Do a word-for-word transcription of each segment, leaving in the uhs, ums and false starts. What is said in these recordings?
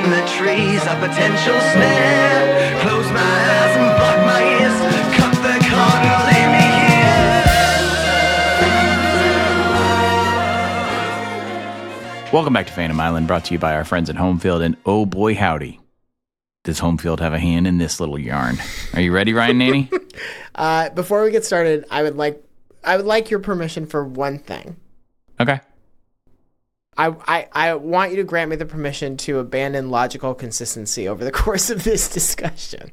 in the trees, a potential snare. Close my eyes and block my ears. Cut the cord and leave me here. Welcome back to Phantom Island, brought to you by our friends at Homefield. And oh boy, howdy, does Homefield have a hand in this little yarn? Are you ready, Ryan Naney? uh, before we get started, I would like I would like your permission for one thing. Okay. I, I, I want you to grant me the permission to abandon logical consistency over the course of this discussion.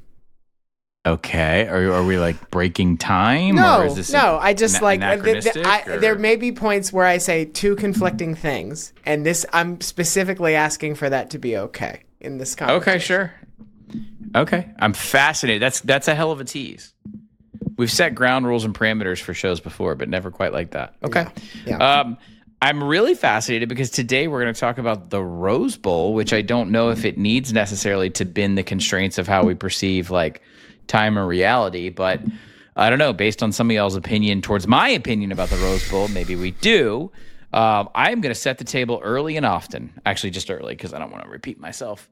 Okay. Are, are we like breaking time? No, or is this no. I just an- like anachronistic, th- th- I, or- there may be points where I say two conflicting things, and this I'm specifically asking for that to be okay in this conversation. Okay, sure. Okay, I'm fascinated. That's that's a hell of a tease. We've set ground rules and parameters for shows before, but never quite like that. Okay. Yeah. Yeah. Um, I'm really fascinated because today we're going to talk about the Rose Bowl, which I don't know if it needs necessarily to bend the constraints of how we perceive like time or reality, but I don't know, based on some of y'all's opinion towards my opinion about the Rose Bowl, maybe we do. Um, I'm going to set the table early and often. Actually, just early because I don't want to repeat myself.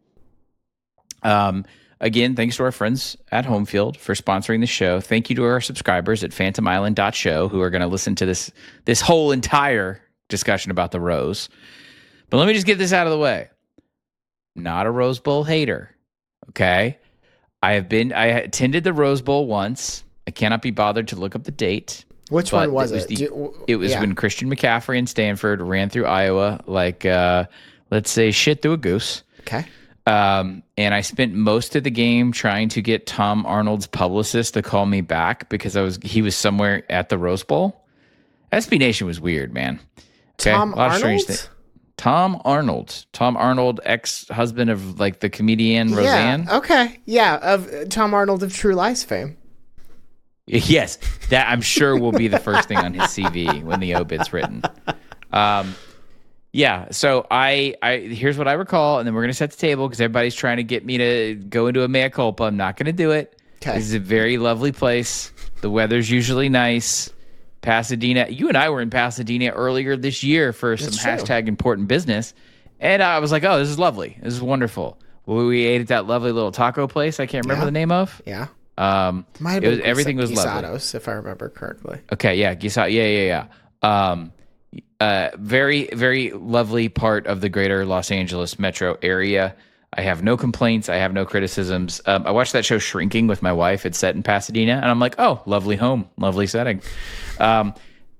Um, again, thanks to our friends at Homefield for sponsoring the show. Thank you to our subscribers at phantom island dot show who are going to listen to this this whole entire discussion about the Rose. But let me just get this out of the way. Not a Rose Bowl hater, okay? I have been, I attended the Rose Bowl once. I cannot be bothered to look up the date. Which one was it? Was it? the, Do, it was yeah. when Christian McCaffrey and Stanford ran through Iowa like, uh, let's say, shit through a goose. Okay. Um, and I spent most of the game trying to get Tom Arnold's publicist to call me back because I was he was somewhere at the Rose Bowl. S B Nation was weird, man. Okay? Tom A lot of strange Arnold? things. Tom Arnold. Tom Arnold, ex-husband of like the comedian Roseanne. Yeah. Okay. Yeah. Of uh, Tom Arnold of True Lies fame. Yes, that I'm sure will be the first thing on his C V when the obit's written. Um, yeah. So I, I here's what I recall, and then we're gonna set the table because everybody's trying to get me to go into a mea culpa. I'm not gonna do it. Okay. This is a very lovely place. The weather's usually nice. Pasadena. You and I were in Pasadena earlier this year for some That's true. hashtag important business, and I was like, "Oh, this is lovely. This is wonderful." Well, we ate at that lovely little taco place. I can't remember Yeah. the name of. Yeah. Um, Might have it been was, everything was lovely. Guisados, if I remember correctly. Okay, yeah, Gisa, yeah, yeah, yeah. Um, uh, very, very lovely part of the greater Los Angeles metro area. I have no complaints. I have no criticisms. Um, I watched that show Shrinking with my wife. It's set in Pasadena, and I'm like, oh, lovely home, lovely setting. Um,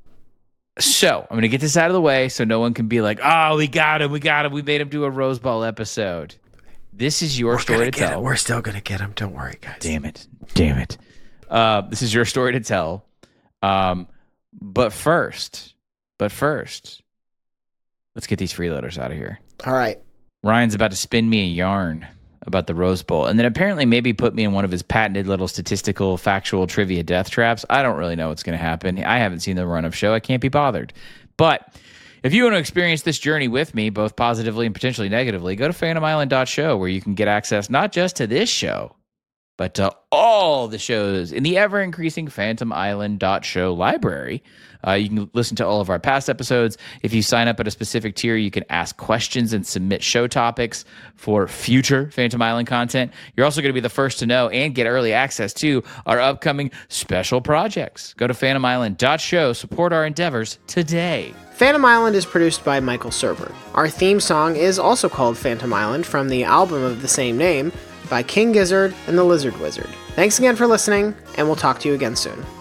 so I'm going to get this out of the way so no one can be like, oh, we got him, we got him, we made him do a Rose Bowl episode. This is your We're story gonna to get tell. it. We're still gonna get him. Don't worry, guys. Damn it. Damn it. Uh, this is your story to tell. Um, but first, but first, let's get these freeloaders out of here. All right. Ryan's about to spin me a yarn about the Rose Bowl, and then apparently maybe put me in one of his patented little statistical, factual trivia death traps. I don't really know what's going to happen. I haven't seen the run-up show. I can't be bothered. But if you want to experience this journey with me, both positively and potentially negatively, go to phantom island dot show where you can get access not just to this show, but to all the shows in the ever-increasing phantom island dot show library. Uh, you can listen to all of our past episodes. If you sign up at a specific tier, you can ask questions and submit show topics for future Phantom Island content. You're also going to be the first to know and get early access to our upcoming special projects. Go to phantom island dot show. Support our endeavors today. Phantom Island is produced by Michael Serber. Our theme song is also called Phantom Island from the album of the same name by King Gizzard and the Lizard Wizard. Thanks again for listening, and we'll talk to you again soon.